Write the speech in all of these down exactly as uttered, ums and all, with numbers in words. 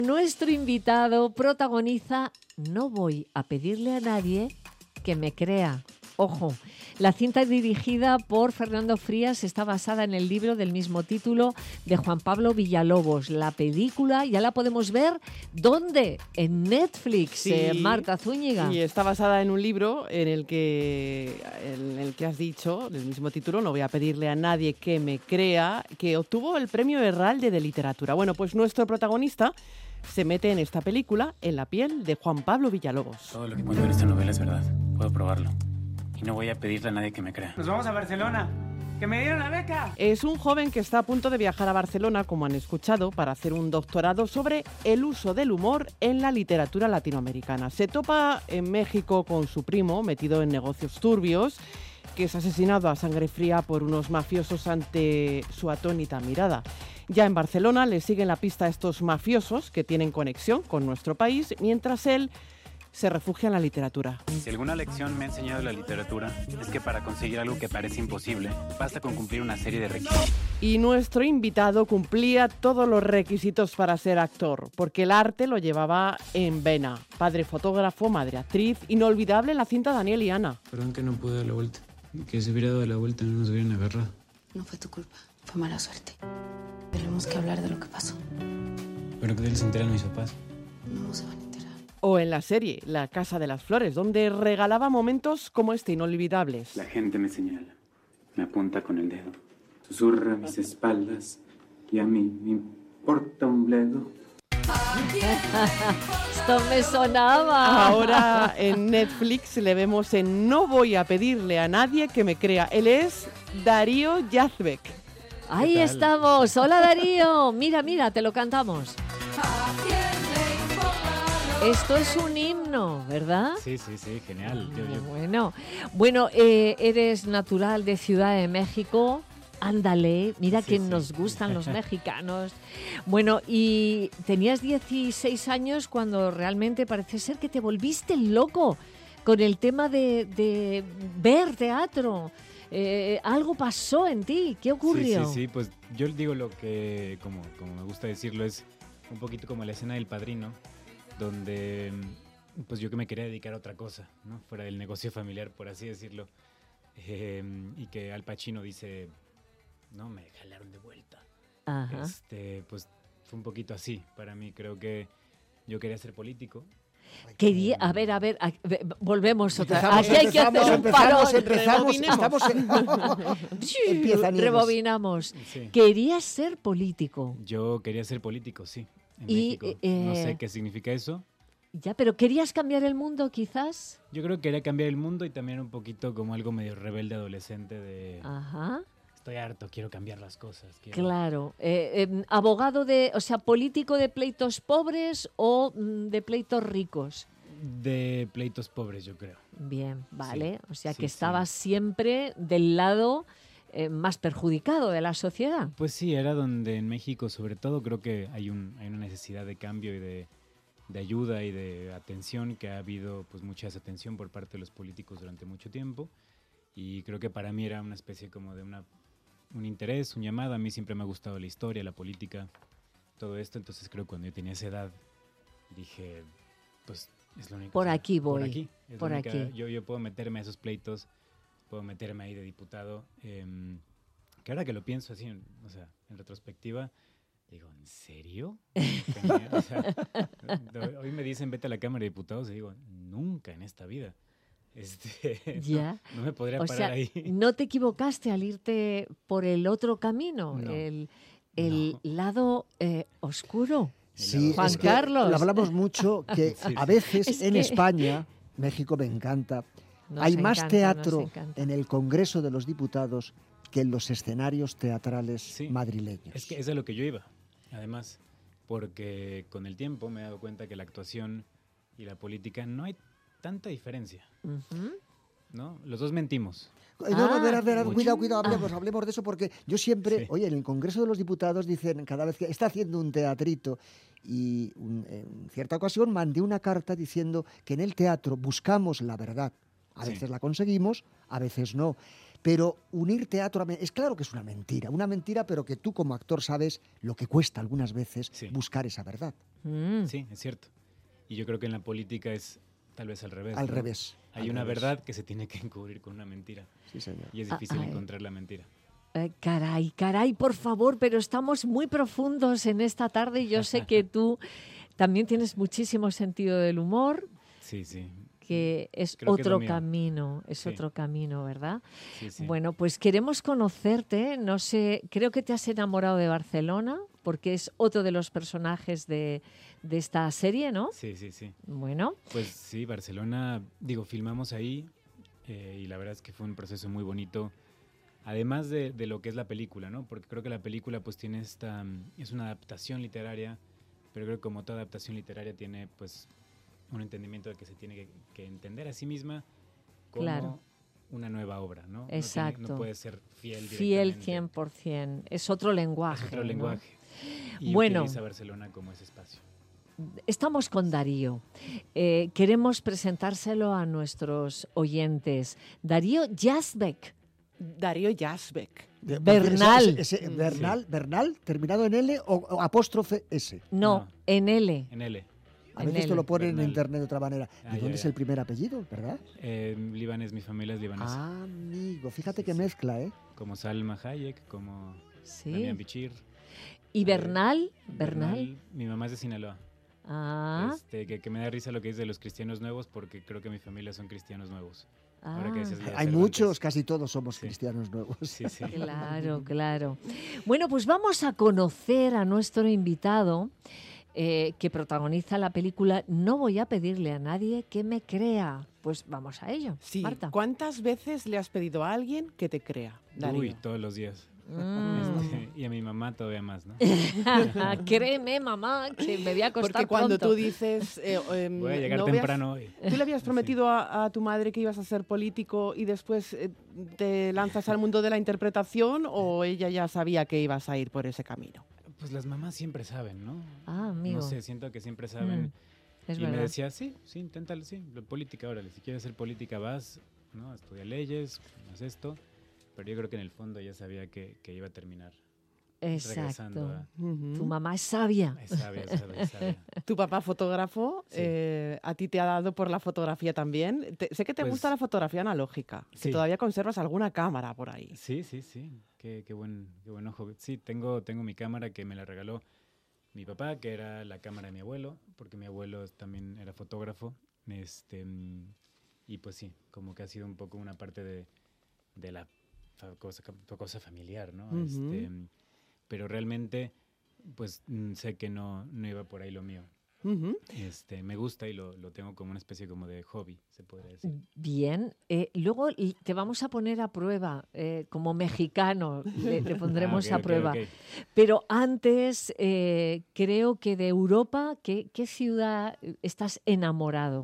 Nuestro invitado protagoniza No voy a pedirle a nadie que me crea. Ojo, la cinta dirigida por Fernando Frías está basada en el libro del mismo título de Juan Pablo Villalobos. La película ya la podemos ver, ¿dónde? En Netflix, Sí, eh, Marta Zúñiga. Y está basada en un libro en el que en el que has dicho, del mismo título, No voy a pedirle a nadie que me crea, que obtuvo el premio Herralde de Literatura. Bueno, pues nuestro protagonista se mete en esta película en la piel de Juan Pablo Villalobos. Todo lo que cuento en esta novela es verdad. Puedo probarlo. Y no voy a pedirle a nadie que me crea. Nos vamos a Barcelona. ¡Que me dieron la beca! Es un joven que está a punto de viajar a Barcelona, como han escuchado, para hacer un doctorado sobre el uso del humor en la literatura latinoamericana. Se topa en México con su primo, metido en negocios turbios, que es asesinado a sangre fría por unos mafiosos ante su atónita mirada. Ya en Barcelona le siguen la pista a estos mafiosos que tienen conexión con nuestro país, mientras él se refugia en la literatura. Si alguna lección me ha enseñado la literatura, es que para conseguir algo que parece imposible, basta con cumplir una serie de requisitos. Y nuestro invitado cumplía todos los requisitos para ser actor, porque el arte lo llevaba en vena. Padre fotógrafo, madre actriz, inolvidable en la cinta Daniel y Ana. Perdón que no pude dar la vuelta. Que se hubiera dado la vuelta no nos hubieran agarrado. No fue tu culpa, fue mala suerte. Tenemos que hablar de lo que pasó. Pero que de él se enteran mis papás. No se van a enterar. O en la serie La Casa de las Flores, donde regalaba momentos como este inolvidables. La gente me señala, me apunta con el dedo, susurra a mis espaldas y a mí me importa un bledo. Esto me sonaba. Ahora en Netflix le vemos en No voy a pedirle a nadie que me crea. Él es Darío Yazbek. Ahí estamos. Hola, Darío. Mira, mira, te lo cantamos. Esto es un himno, ¿verdad? Sí, sí, sí, genial. Yo, yo... Bueno, bueno eh, eres natural de Ciudad de México. Ándale, mira Sí, que sí. nos gustan los mexicanos. Bueno, y tenías dieciséis años cuando realmente parece ser que te volviste loco con el tema de, de ver teatro. Eh, algo pasó en ti, ¿qué ocurrió? Sí, sí, sí, pues yo digo lo que, como, como me gusta decirlo, es un poquito como la escena del Padrino, donde pues yo que me quería dedicar a otra cosa, ¿no? Fuera del negocio familiar, por así decirlo. Eh, y que Al Pacino dice, no, me jalaron de vuelta. Ajá. Este, pues fue un poquito así para mí. Creo que yo quería ser político. Quería, a ver, a ver, a- ve- volvemos otra vez. Empezamos, Aquí hay que empezamos, hacer un parón. empezamos, empezamos, estamos en... Sí, Empieza Nieves. rebobinamos. Sí. Querías ser político. Yo quería ser político, sí, en Y, México. eh, No sé qué significa eso. Ya, pero ¿querías cambiar el mundo quizás? Yo creo que quería cambiar el mundo y también un poquito como algo medio rebelde adolescente de Ajá, estoy harto, quiero cambiar las cosas. quiero- claro. Eh, eh, abogado de, o sea, político de pleitos pobres o mm, de pleitos ricos. De pleitos pobres, yo creo. Bien, vale. O sea, sí, que sí. estabas siempre del lado eh, más perjudicado de la sociedad. Pues sí, era donde en México sobre todo creo que hay, un, hay una necesidad de cambio y de, de ayuda y de atención, que ha habido pues mucha desatención por parte de los políticos durante mucho tiempo. Y creo que para mí era una especie como de una, un interés, un llamado. A mí siempre me ha gustado la historia, la política, todo esto. Entonces creo que cuando yo tenía esa edad dije, pues es lo único. Por o sea, aquí Por voy, aquí. es la por única- aquí. Yo, yo puedo meterme a esos pleitos, puedo meterme ahí de diputado. em, que ahora que lo pienso así, en- o sea, en retrospectiva, digo, ¿en serio? Tenía- o sea, hoy- hoy me dicen vete a la Cámara de Diputados y digo, nunca en esta vida. Este, no- Ya. No, me podría O parar sea, ahí. no te equivocaste al irte por el otro camino, No. el, el lado eh, oscuro. Sí, Juan es que Carlos. lo hablamos mucho, que Sí, a sí. veces Es en que- España, México me encanta, Nos hay más encanta, nos teatro encanta. en el Congreso de los Diputados que en los escenarios teatrales Sí. madrileños. Es que es a lo que yo iba, además, porque con el tiempo me he dado cuenta que la actuación y la política no hay tanta diferencia, Ujú. ¿no? Los dos mentimos. Eh, No, no, Ah, a ver, a ver, mucho. cuidado, cuidado, hablemos, hablemos de eso, porque yo siempre, Sí. oye, en el Congreso de los Diputados dicen, cada vez que está haciendo un teatrito, y un- en cierta ocasión mandé una carta diciendo que en el teatro buscamos la verdad. A Sí. veces la conseguimos, a veces no. Pero unir teatro a... me- Es claro que es una mentira, una mentira, pero que tú como actor sabes lo que cuesta algunas veces Sí. buscar esa verdad. Mm. Sí, es cierto. Y yo creo que en la política es tal vez al revés. Al ¿no? revés. Hay al una revés. verdad que se tiene que encubrir con una mentira. Sí, señor. Y es Ah, difícil ay. encontrar la mentira. Eh, caray, caray, por favor, pero estamos muy profundos en esta tarde y yo sé que tú también tienes muchísimo sentido del humor, Sí, sí. que es Creo que es lo otro mío. camino, es Sí. otro camino, ¿verdad? Sí, sí. Bueno, pues queremos conocerte, no sé, creo que te has enamorado de Barcelona, porque es otro de los personajes de, de esta serie, ¿no? Sí, sí, sí. Bueno, Pues sí, Barcelona, digo, filmamos ahí eh, y la verdad es que fue un proceso muy bonito. Además de, de lo que es la película, ¿no? Porque creo que la película pues tiene esta, mm, es una adaptación literaria, pero creo que como toda adaptación literaria tiene pues un entendimiento de que se tiene que, que entender a sí misma como Claro. una nueva obra, ¿no? No tiene- Exacto. No, puede ser fiel fiel directamente. cien por ciento, es otro lenguaje. Es otro ¿no? lenguaje. Y Bueno. utiliza Barcelona como ese espacio. Estamos con Darío. Eh, queremos presentárselo a nuestros oyentes. Darío Yazbek. Darío Yazbek. De- Bernal. ese- ese- Bernal, Bernal, terminado en L o, o apóstrofe S. No, No. en L. En L. A En veces te L. lo ponen en Bernal. internet de otra manera. Ah, ¿De ya, dónde es ya. el primer apellido, verdad? Eh, libanés, mi familia es libanesa. Ah, amigo, fíjate Sí, que sí. mezcla, ¿eh? Como Salma Hayek, como Sí. Damián Bichir. ¿Y Eh, Bernal? Bernal. Mi mamá es de Sinaloa. Ah, Este, que, que me da risa lo que dice de los cristianos nuevos porque creo que mi familia son cristianos nuevos. Ahora que ah. decías lo de Hay Cervantes. muchos, casi todos somos Sí. cristianos nuevos. Sí, sí. Claro, claro. Bueno, pues vamos a conocer a nuestro invitado eh, que protagoniza la película No voy a pedirle a nadie que me crea. Pues vamos a ello, Sí. Marta. ¿Cuántas veces le has pedido a alguien que te crea, Darío? Uy, todos los días. Mm. Este, y a mi mamá todavía más, ¿no? Créeme, mamá, que me voy a acostar Porque cuando pronto. tú dices... eh, em, Voy a llegar no veas- temprano hoy. Tú le habías prometido a, a tu madre que ibas a ser político y después eh, te lanzas al mundo de la interpretación o ella ya sabía que ibas a ir por ese camino. Pues las mamás siempre saben, ¿no? Ah, amigo. No sé, siento que siempre saben. Mm, es y verdad. me decía, sí, sí, inténtalo, sí, lo- política, órale, si quieres hacer política vas, ¿no? Estudia leyes, haz esto. Pero yo creo que en el fondo ya sabía que, que iba a terminar regresando Exacto. a... Ujú. Tu mamá es sabia. Es sabia, es sabia, es sabia. Tu papá fotógrafo, Sí. eh, a ti te ha dado por la fotografía también. Te- sé que te Pues- gusta la fotografía analógica, que Sí. todavía conservas alguna cámara por ahí. Sí, sí, sí. Qué, qué buen, qué buen ojo. Sí, tengo, tengo mi cámara que me la regaló mi papá, que era la cámara de mi abuelo, porque mi abuelo también era fotógrafo. Este, mm, y pues sí, como que ha sido un poco una parte de, de la fa- cosa, cosa familiar, ¿no? Ujú. Este, mm, pero realmente, pues mm, sé que no, no iba por ahí lo mío. Ujú. Este, me gusta y lo, lo tengo como una especie como de hobby, se podría decir. Bien, eh, luego l- te vamos a poner a prueba, eh, como mexicano, le, le pondremos Ah, ok, a ok, prueba. ok. Pero antes, eh, creo que de Europa, ¿qué, qué ciudad estás enamorado?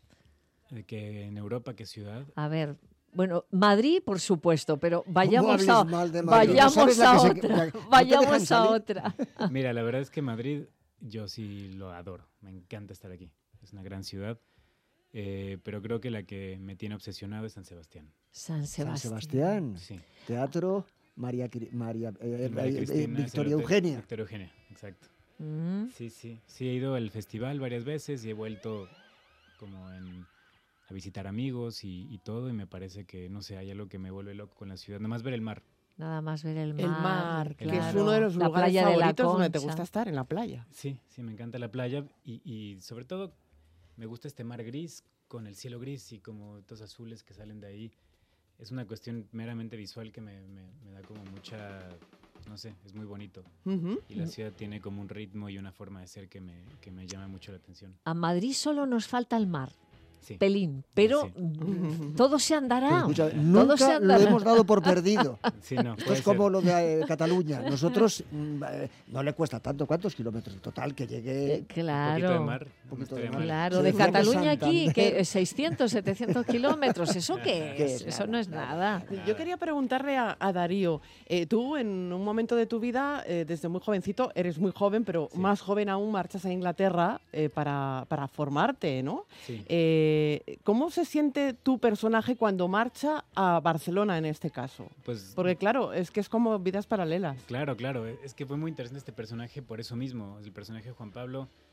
De que en Europa, ¿qué ciudad? A ver, bueno, Madrid, por supuesto, pero ¿Cómo vayamos hables a, mal de Madrid? ¿No vayamos sabes la a que se- otra, la- no te dejan vayamos a salir? otra. Mira, la verdad es que Madrid, yo sí lo adoro. Me encanta estar aquí. Es una gran ciudad. Eh, pero creo que la que me tiene obsesionado es San Sebastián. San San Sebastián. Sebastián, Sí. Teatro María, Cri- María, eh, María eh, Cristina, Victoria Celote- Eugenia. Victoria Eugenia, exacto. Mm, Sí, sí. Sí, he ido al festival varias veces y he vuelto como en, a visitar amigos y, y todo. Y me parece que, no sé, hay algo que me vuelve loco con la ciudad. Nomás ver el mar. nada más ver el mar. El mar, que es claro, uno de los la lugares playa de la favoritos donde te Concha. gusta estar, en la playa. Sí, sí, me encanta la playa y, y sobre todo me gusta este mar gris con el cielo gris y como estos azules que salen de ahí. Es una cuestión meramente visual que me, me- me da como mucha, no sé, es muy bonito. Ujú. Y la ciudad tiene como un ritmo y una forma de ser que me, que me llama mucho la atención. A Madrid solo nos falta el mar, Sí. pelín, pero Sí. mm, todo se Pero andará. escucha, todo se nunca lo andará. hemos dado por perdido. Sí, no, Esto puede es como ser. lo de eh, Cataluña. Nosotros mm, eh, no le cuesta tanto. ¿Cuántos kilómetros en total que llegue? Eh, Un poquito de claro. mar, no poquito de estaría mar. mal. Claro, Se de decía que Cataluña aquí, Santander- que seiscientos, setecientos kilómetros, ¿eso qué ¿Qué es? es? Eso no es nada. Yo quería preguntarle a, a Darío, eh, tú en un momento de tu vida, eh, desde muy jovencito, eres muy joven, pero Sí. más joven aún, marchas a Inglaterra eh, para, para formarte, ¿no? Sí. Eh, ¿Cómo se siente tu personaje cuando marcha a Barcelona en este caso? Pues Porque claro, es que es como vidas paralelas. Claro, claro. Es que fue muy interesante este personaje por eso mismo. El personaje de Juan Pablo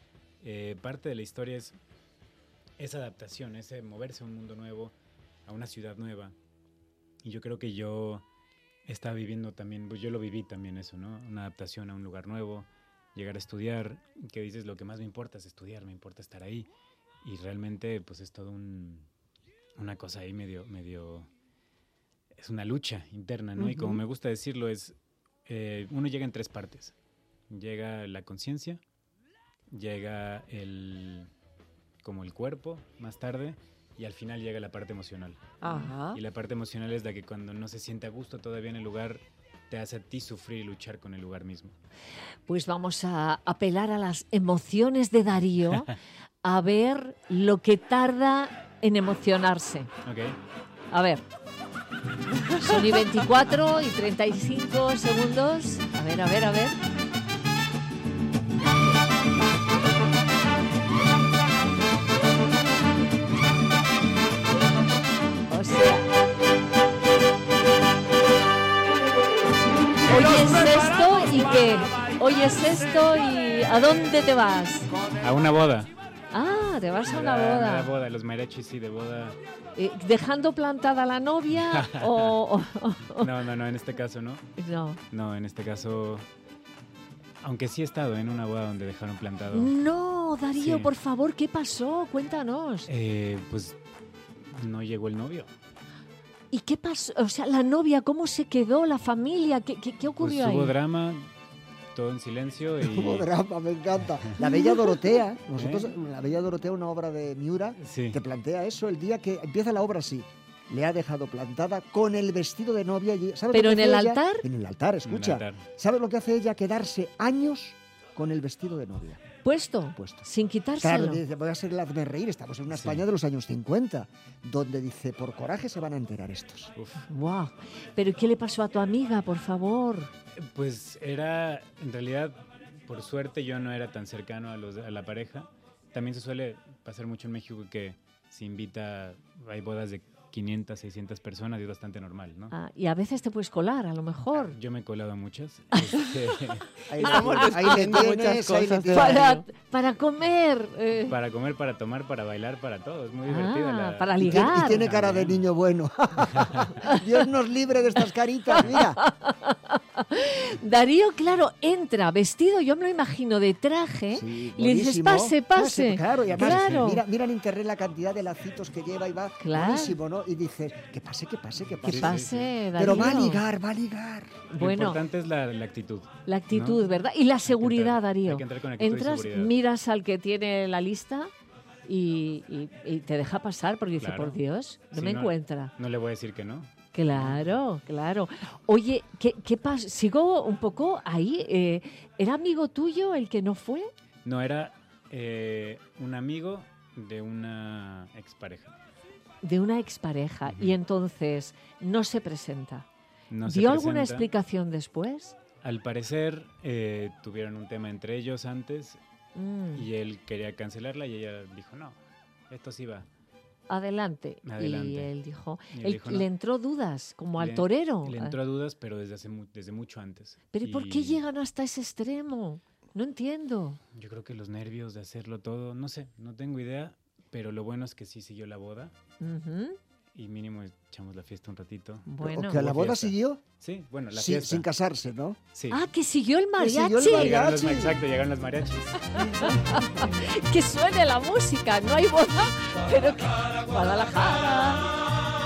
eh, parte de la historia es esa adaptación, ese moverse a un mundo nuevo, a una ciudad nueva. Y yo creo que yo estaba viviendo también, pues yo lo viví también eso, ¿no? Una adaptación a un lugar nuevo, llegar a estudiar, que dices, lo que más me importa es estudiar, me importa estar ahí. Y realmente, pues es todo un, una cosa ahí medio, medio, es una lucha interna, ¿no? Uh-huh. Y como me gusta decirlo, es, eh, uno llega en tres partes. Llega la conciencia, llega el, como el cuerpo más tarde, y al final llega la parte emocional. Ajá. Y la parte emocional es la que cuando no se siente a gusto todavía en el lugar, te hace a ti sufrir y luchar con el lugar mismo. Pues vamos a apelar a las emociones de Darío, a ver lo que tarda en emocionarse. Okay. A ver. Son y veinticuatro y treinta y cinco segundos. A ver, a ver, a ver. O sea... Oyes esto y qué. Oyes esto y ¿a dónde te vas? A una boda. Ah, te vas a una La, boda. la boda, los mariachis, sí, de boda. Eh, ¿Dejando plantada a la novia o, o, o...? No, no, no, en este caso no. No. No, en este caso... Aunque sí he estado en una boda donde dejaron plantado. No, Darío, Sí. por favor, ¿qué pasó? Cuéntanos. Eh, pues no llegó el novio. ¿Y qué pasó? O sea, la novia, ¿cómo se quedó? ¿La familia? ¿Qué, qué, qué ocurrió Pues hubo ahí? drama, todo en silencio y... Hubo drama, me encanta. La Bella Dorotea, nosotros, ¿Eh? La Bella Dorotea, una obra de Miura, Sí. te plantea eso el día que empieza la obra así. Le ha dejado plantada con el vestido de novia. y- ¿sabes ¿Pero lo que en el hace ella? altar? En el altar, escucha. En el altar. ¿Sabes lo que hace ella? Quedarse años con el vestido de novia. ¿Puesto? Puesto. Sin quitárselo. Claro, dice, voy a ser el hazme reír. Estamos en una Sí. España de los años cincuenta, donde dice, por coraje se van a enterar estos. Uf. Wow. ¿Pero qué le pasó a tu amiga, por favor? Pues era, en realidad, por suerte yo no era tan cercano a, los, a la pareja. También se suele pasar mucho en México que se invita, hay bodas de quinientas, seiscientas personas y es bastante normal, ¿no? Ah, y a veces te puedes colar, a lo mejor. Yo me he colado a muchas. Este, Ahí, Estamos le- ahí le descubriendo tienes, muchas ahí le cosas de tienes. Para, para comer. eh. para comer, para tomar, para bailar, para todo. Es muy Ah, divertida. La, para Y tiene, y ligar. tiene cara de niño bueno. Dios nos libre de estas caritas, mira. Darío, claro, entra vestido, yo me lo imagino, de traje. Sí, y le dices, buenísimo. pase, pase. Claro, y además, Claro. Mira, mira en internet la cantidad de lacitos que lleva y va. Claro. Buenísimo, ¿no? Y dices, que pase, que pase, que Que pase. sí, pase, Darío. Pero va a ligar, va a ligar. Lo Bueno, importante es la, la actitud. la actitud, ¿no? ¿verdad? Y la seguridad, Hay que entrar- Darío. hay que entrar con actitud y Entras, seguridad. miras al que tiene la lista y, y- y te deja pasar porque dice, Claro. por Dios, no Sí, me no- encuentra. No le voy a decir que no. Claro, claro. Oye, ¿qué, qué pasa? Sigo un poco ahí. eh, ¿Era amigo tuyo el que no fue? No, era eh, un amigo de una expareja. De una expareja. Ujú. Y entonces no se presenta. No se ¿Dio alguna presenta. explicación después? Al parecer eh, tuvieron un tema entre ellos antes Mm, y él quería cancelarla y ella dijo, no, esto sí va. Adelante. Y Adelante. él dijo, Y él él- dijo, no. le entró dudas, como al Le- torero. Le entró a dudas, pero desde, hace mu- desde mucho antes. Pero ¿y por qué Y llegan hasta ese extremo? No entiendo. Yo creo que los nervios de hacerlo todo, no sé, no tengo idea, pero lo bueno es que sí siguió la boda Ujú. y mínimo echamos la fiesta un ratito. Bueno. ¿O que a la Hubo boda fiesta. siguió? Sí, bueno, la Sí, fiesta. sin casarse, ¿no? Sí. Ah, que siguió el Que siguió el mariachi. mariachi. Llegaron los, ma- mariachi. exacto, llegaron los mariachis. Que suene la música. No hay boda, pero que... Guadalajara.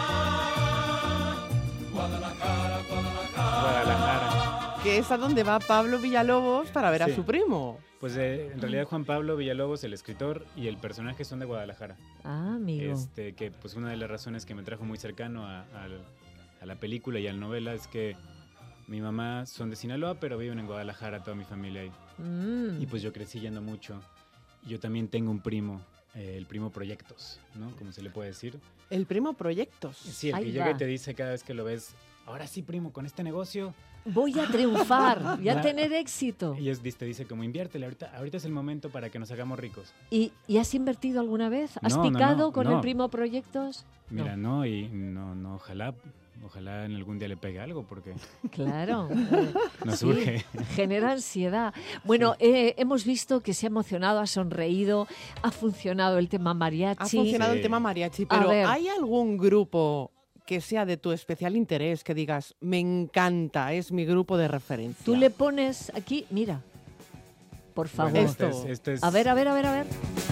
Guadalajara. Que es a donde va Pablo Villalobos para ver Sí. a su primo. Pues eh, en realidad Juan Pablo Villalobos, el escritor, y el personaje son de Guadalajara. Ah, amigo. Este, que pues una de las razones que me trajo muy cercano a, al- a la película y a la novela es que mi mamá son de Sinaloa, pero viven en Guadalajara, toda mi familia ahí. Mm. Y pues yo crecí yendo mucho. Yo también tengo un primo, eh, el primo Proyectos, ¿no? Como se le puede decir. El primo Proyectos. Sí, el Ahí que llega va. y te dice cada vez que lo ves, ahora sí, primo, con este negocio. Voy a triunfar y a tener éxito. Y es, te dice como inviértele, ahorita, ahorita es el momento para que nos hagamos ricos. ¿Y, ¿y has invertido alguna vez? ¿Has No, no, picado no, con no. el primo proyectos? Mira, no, y no, no, ojalá, ojalá en algún día le pegue algo, porque Claro. eh, nos sí, surge. genera ansiedad. Bueno, eh, hemos visto que se ha emocionado, ha sonreído, ha funcionado el tema mariachi. Ha funcionado Sí. el tema mariachi, A pero ver. ¿hay algún grupo que sea de tu especial interés, que digas, me encanta, es mi grupo de referencia? Tú le pones aquí, mira, por favor. Bueno, Esto. este es- este es- A ver, a ver, a ver, a ver.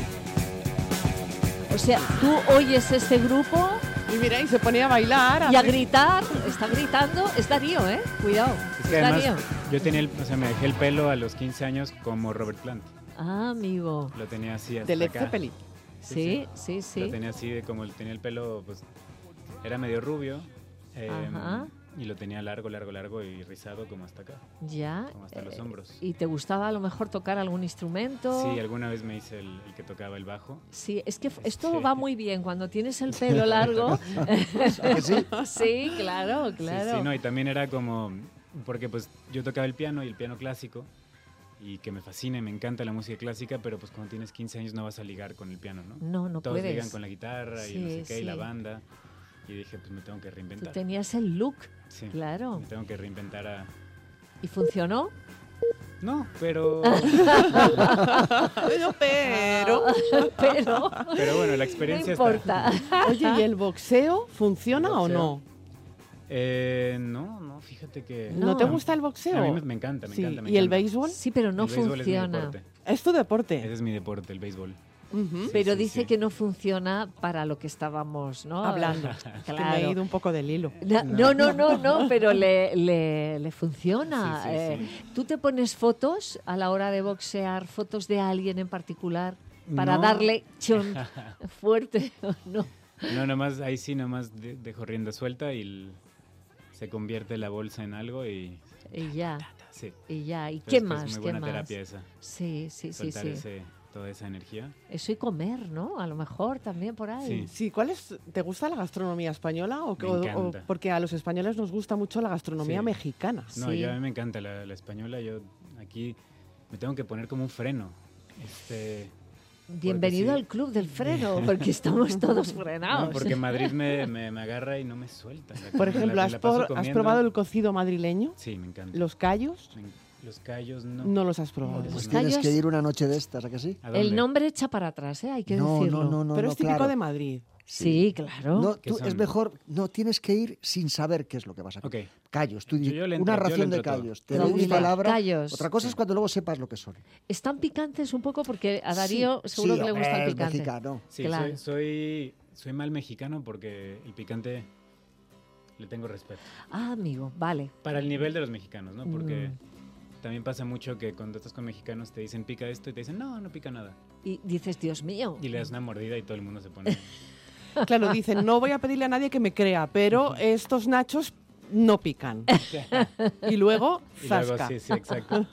O sea, tú oyes este grupo Y mira, y se ponía a bailar. y a así. gritar, está gritando, es Darío, ¿eh? Cuidado, Es que es Darío. además, yo tenía el, o sea, me dejé el pelo a los quince años como Robert Plant. Ah, amigo. Lo tenía así hasta De Led acá. Zeppelin. Sí, sí, Lo sí. tenía así, de como tenía el pelo, pues, era medio rubio. eh, Ajá. Y lo tenía largo, largo, largo y rizado como hasta acá, Ya. como hasta los eh, hombros. ¿Y te gustaba a lo mejor tocar algún instrumento? Sí, alguna vez me hice el, el que tocaba el bajo. Sí, es que f- esto Sí. va muy bien cuando tienes el pelo largo. ¿A que sí? Sí, claro, claro. Sí, sí, no, y también era como, porque pues yo tocaba el piano y el piano clásico, y que me fascina, y me encanta la música clásica, pero pues cuando tienes quince años no vas a ligar con el piano, ¿no? No, no Todos puedes. ligan con la guitarra y no sé Sí, qué, y la sí. banda. Y dije, pues me tengo que Tú reinventar. tenías el look, Sí, claro. me tengo que reinventar a... ¿Y funcionó? No, pero... Pero, pero... Pero pero bueno, la no experiencia importa. Oye, ¿y el boxeo funciona ¿El o boxeo? no? Eh, no, no, fíjate que... No. ¿No te gusta el boxeo? A mí me, me encanta, me Sí. encanta, me ¿Y el encanta. béisbol? Sí, pero no El béisbol es mi funciona. deporte. Es tu deporte. Ese es mi deporte, el béisbol. Ujú. Sí, Pero sí, dice sí. que no funciona para lo que estábamos, ¿no? Hablando. Que me he Claro. ido un poco del hilo. Na- No, no, no, no, pero le, le, le funciona. Sí, sí, Eh, sí. ¿Tú te pones fotos a la hora de boxear, fotos de alguien en particular, para No. darle chon fuerte o no? No, nomás, ahí sí, nomás de- dejo rienda suelta y el- se convierte la bolsa en algo y... Y ya, Sí. y ya. ¿Y Pero qué es que más? Es muy ¿Qué buena más? terapia esa, Sí, sí, sí, soltar sí. ese- toda esa energía. Eso y comer, ¿no? A lo mejor también por ahí. Sí. Sí, ¿cuál es, ¿te gusta la gastronomía española? O, Me o- o- encanta. porque a los españoles nos gusta mucho la gastronomía Sí. mexicana. No, Sí. yo a mí me encanta la, la española. Yo aquí me tengo que poner como un freno. Este, Bienvenido sí. al club del freno, porque estamos todos no, frenados. porque Madrid me, me, me agarra y no me suelta. La- Por la- ejemplo, la ¿has, paso por- ¿has comiendo. probado el cocido madrileño? Sí, me encanta. ¿Los callos? Me- Los callos no. No los has probado. Los Pues no. tienes callos- que ir una noche de estas, ¿a que sí? ¿A dónde? El nombre echa para atrás, ¿eh? Hay que no, decirlo. no, no, no. Pero no, es típico claro. de Madrid. Sí, claro. No, ¿Qué tú, es son? mejor, no tienes que ir sin saber qué es lo que vas a comer. Ok. Callos, tú Yo- di- yo le entro- una yo le ración de entro todo. callos. Te Tú doy mi dile, palabra. callos. Otra cosa es cuando luego sepas lo que son. Están picantes un poco porque a Darío Sí, seguro sí, que le gusta hombre, el es picante. mexicano. Sí, Claro. soy, soy, soy mal mexicano porque el picante le tengo respeto. Ah, amigo, vale. Para el nivel de los mexicanos, ¿no? Porque Mm. también pasa mucho que cuando estás con mexicanos te dicen pica esto y te dicen no, no pica nada. Y dices, Dios mío. Y le das una mordida y todo el mundo se pone... Claro, dicen, no voy a pedirle a nadie que me crea, pero estos nachos no pican. Y luego, y luego zasca. sí, sí, exacto.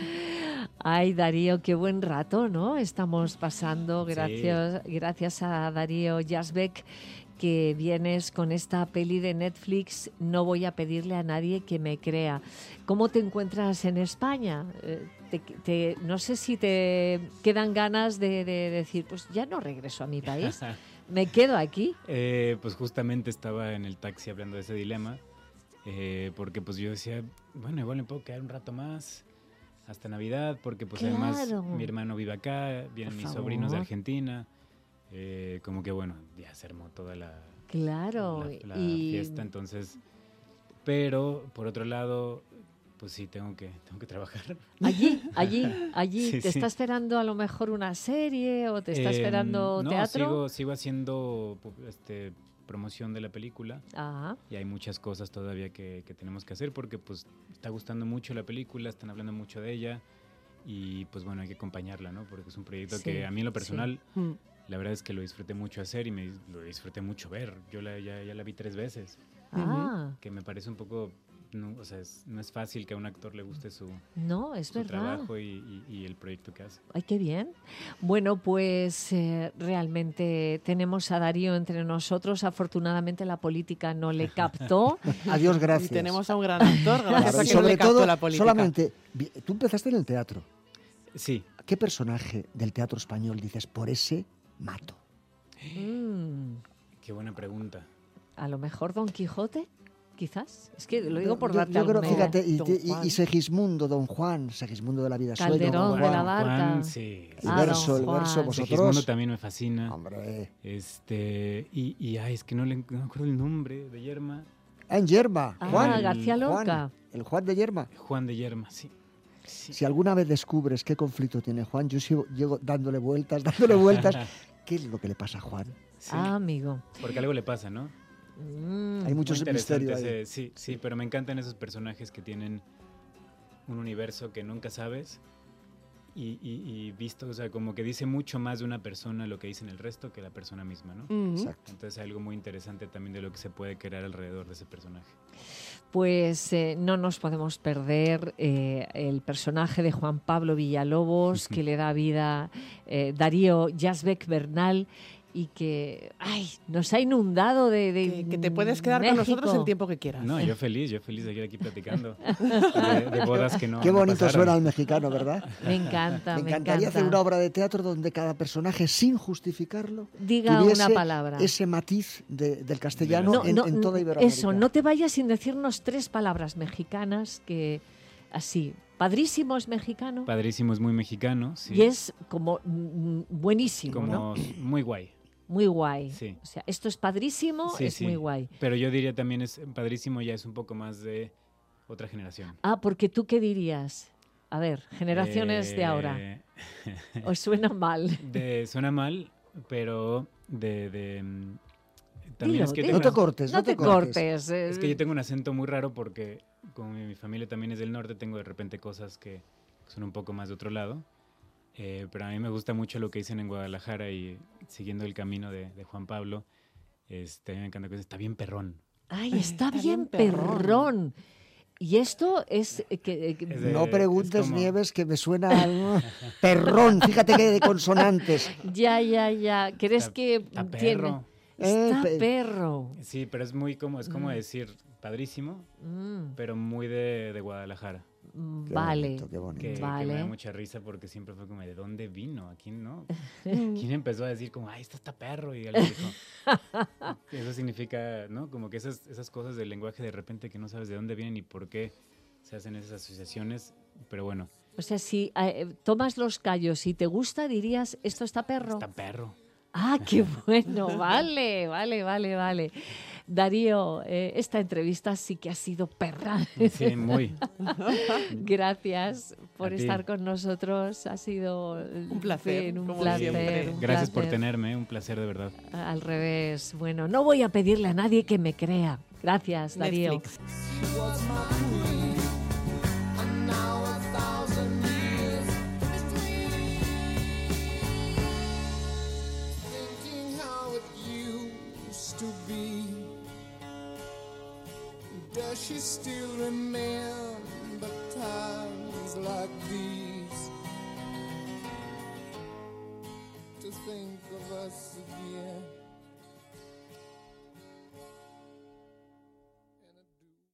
Ay, Darío, qué buen rato, ¿no? Estamos pasando Sí. gracias, gracias a Darío Yazbek, que vienes con esta peli de Netflix, No voy a pedirle a nadie que me crea. ¿Cómo te encuentras en España? Eh, te- te- no sé si te quedan ganas de, de decir, pues ya no regreso a mi país, me quedo aquí. Eh, pues justamente estaba en el taxi hablando de ese dilema, eh, porque pues yo decía, bueno, igual me puedo quedar un rato más hasta Navidad, porque pues además Claro. mi hermano vive acá, vienen Por mis sobrinos de favor. Argentina, eh, como que bueno, ya se armó toda la, Claro. la, la y fiesta, entonces, pero por otro lado, pues sí, tengo que, tengo que trabajar. allí, allí, allí, Sí, ¿te sí. está esperando a lo mejor una serie o te está Eh, esperando no, teatro? Sigo, sigo haciendo pu- este, promoción de la película. Ah, Y hay muchas cosas todavía que, que tenemos que hacer porque pues está gustando mucho la película, están hablando mucho de ella y pues bueno, hay que acompañarla, ¿no? Porque es un proyecto Sí, que a mí en lo personal, Mm. la verdad es que lo disfruté mucho hacer y me lo disfruté mucho ver. Yo la, ya, ya la vi tres veces, ah. que me parece un poco no, o sea, es, no es fácil que a un actor le guste su, No, es su verdad. trabajo y, y- y el proyecto que hace. Ay, qué bien. Bueno, pues eh, realmente tenemos a Darío entre nosotros. Afortunadamente la política no le captó. Adiós, gracias. Y tenemos a un gran actor, gracias Claro, a y que no sobre le captó todo, la política. solamente, vi- tú empezaste en el teatro. Sí, ¿Qué personaje del teatro español dices, por ese mato? Mm, qué buena pregunta. a lo mejor Don Quijote, quizás. Es que lo digo por yo, darte yo creo, algún- fíjate, y, Don y- Juan. y Segismundo, Don Juan, Segismundo de la vida Calderón sueño, de Juan. la Barca. Juan, sí. El Ah, verso, Don el verso, Juan. Segismundo vosotros. también me fascina. Hombre. Este, y, y ay, es que no, le, no me acuerdo el nombre de Yerma. Ah, en Yerma, Ah, Juan. García Lorca. Juan, el Juan de Yerma. Juan de Yerma, sí. Sí. Si alguna vez descubres qué conflicto tiene Juan, yo sigo, llego dándole vueltas, dándole vueltas. ¿Qué es lo que le pasa a Juan? Sí, Ah, amigo. porque algo le pasa, ¿no? Mm. Hay muchos Muy interesante misterios ahí. ese- sí, sí, pero me encantan esos personajes que tienen un universo que nunca sabes y, y- y visto, o sea, como que dice mucho más de una persona lo que dice en el resto que la persona misma, ¿no? Ujú. Exacto. Entonces hay algo muy interesante también de lo que se puede crear alrededor de ese personaje. Pues eh, no nos podemos perder eh, el personaje de Juan Pablo Villalobos, que le da vida eh, Darío Yazbek Bernal y que ay, nos ha inundado de, de Que, que te puedes quedar con nosotros México. el tiempo que quieras. No, yo feliz, yo feliz de seguir aquí platicando de, de bodas que no Qué no bonito pasaron. suena el mexicano, ¿verdad? Me encanta, Me me encantaría encanta. hacer una obra de teatro donde cada personaje, sin justificarlo, Diga tuviese una palabra. ese matiz de- del castellano No, en, no, en toda no, Iberoamérica. eso, no te vayas sin decirnos tres palabras mexicanas que así. Padrísimo es mexicano Padrísimo, es muy mexicano, sí. y es como mm, buenísimo, como ¿no? muy guay. Muy guay. Sí. O sea, esto es padrísimo, Sí, es sí. muy guay. Pero yo diría también es padrísimo, ya es un poco más de otra generación. Ah, porque tú qué dirías. A ver, generaciones de ahora. Eh, ¿Os suena mal? de, suena mal, pero de... de, mm, también Dilo, es que dilo. No tengo- te cortes, No no, te cortes. cortes. eh. Es que yo tengo un acento muy raro porque como mi, mi familia también es del norte, tengo de repente cosas que son un poco más de otro lado. Eh, pero a mí me gusta mucho lo que dicen en Guadalajara y siguiendo el camino de, de Juan Pablo, este, a mí me encanta que está bien perrón. Ay, está, Está bien bien perrón. perrón. Y esto es... eh, que, eh, que- Es de- No preguntes, es como- Nieves, que me suena algo. Perrón, fíjate que de consonantes. Ya, ya, ya. ¿Crees Está- que está tiene... perro. Está Eh, pe- perro. Sí, pero es muy como, es como Mm. decir padrísimo, Mm, pero muy de, de Guadalajara. mm, Qué vale. bonito, qué bonito. Que, que Vale. me da mucha risa porque siempre fue como, ¿de dónde vino? ¿A quién no? ¿Quién empezó a decir como, ay, esto está perro? Y alguien dijo, eso significa, ¿no? Como que esas, esas cosas del lenguaje de repente que no sabes de dónde vienen y por qué se hacen esas asociaciones, pero bueno, O sea, si eh, tomas los callos y te gusta, dirías, esto está perro. está perro. Ah, qué bueno. Vale, vale, vale, vale. Darío, eh, esta entrevista sí que ha sido perra. Sí, muy. Gracias por A ti. estar con nosotros. Ha sido eh, Un placer, bien, un como placer. siempre. un Gracias por placer. tenerme, un placer de verdad. Al revés. Bueno, no voy a pedirle a nadie que me crea. Gracias, Darío. Netflix. Thinking how it used to be. Does she still remember times like these? To think of us